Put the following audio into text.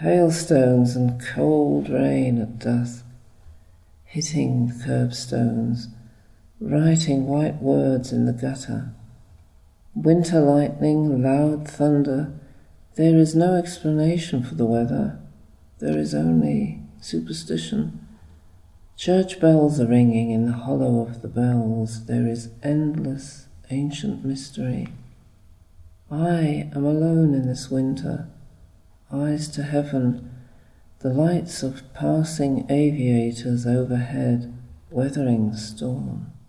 Hailstones and cold rain at dusk, hitting the curbstones, writing white words in the gutter. Winter lightning, loud thunder. There is no explanation for the weather. There is only superstition. Church bells are ringing in the hollow of the bells. There is endless ancient mystery. I am alone in this winter. Eyes to heaven, the lights of passing aviators overhead, weathering the storm.